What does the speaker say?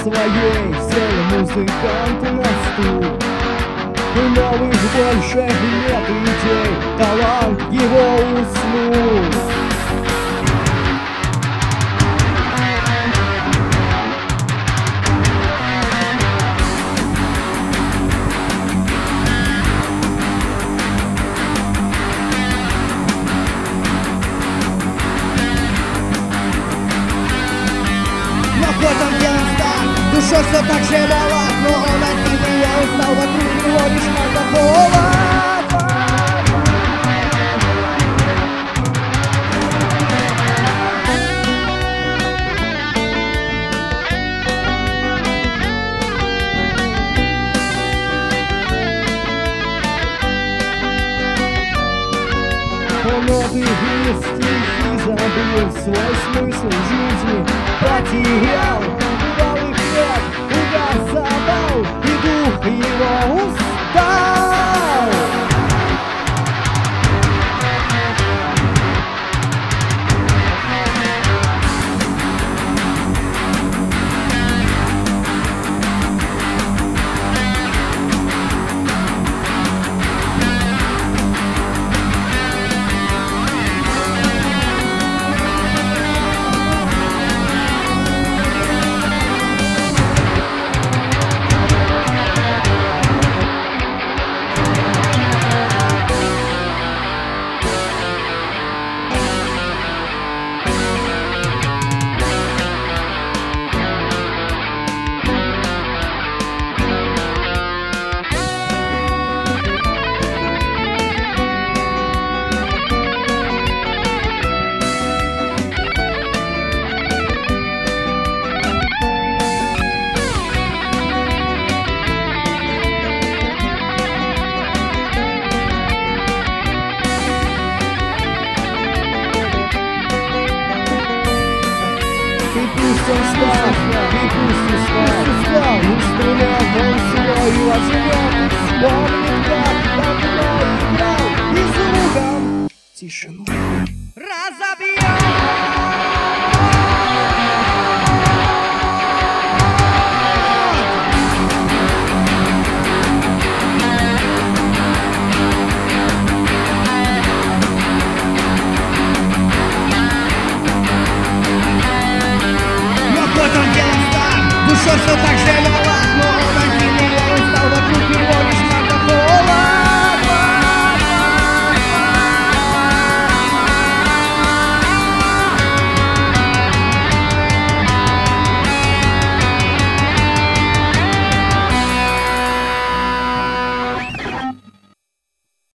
своей сел музыкант на стул. Новых больше нет идей, талант его уснул. Потом где он стал, душой все так же молод, но он один я узнал, вокруг него лишь алкоголь. Ноты и стихи забыл, свой смысл жизни потерял. Дал их нет, угас забал, и дух его устал. Пусть он стал, и пусть устал, инструмент он свой возьмет, вспомнит, как давно играл, и звуком тишину.